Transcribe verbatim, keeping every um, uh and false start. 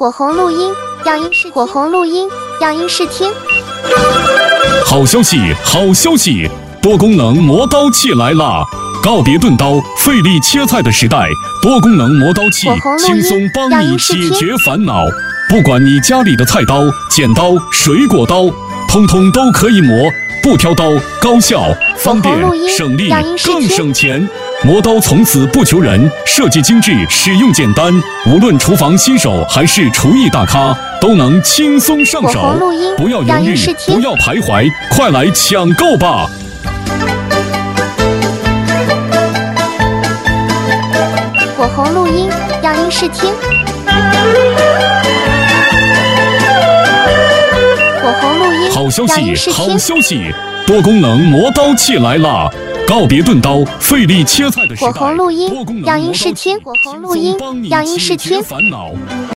火红录音，样音视火红录音，样音视听。 好消息，好消息！多功能磨刀器来啦！告别钝刀、费力切菜的时代，多功能磨刀器轻松帮你解决烦恼。不管你家里的菜刀、剪刀、水果刀，通通都可以磨，不挑刀，高效、方便、省力，更省钱。磨刀从此不求人，设计精致，使用简单，无论厨房新手还是厨艺大咖，都能轻松上手。不要犹豫，不要徘徊，快来抢购吧！ 火红录音，样音视听。火红录音， 好消息，好消息！多功能磨刀器来啦！告别钝刀、费力切菜的时代， 火红录音，样音视听。火红录音，样音视听。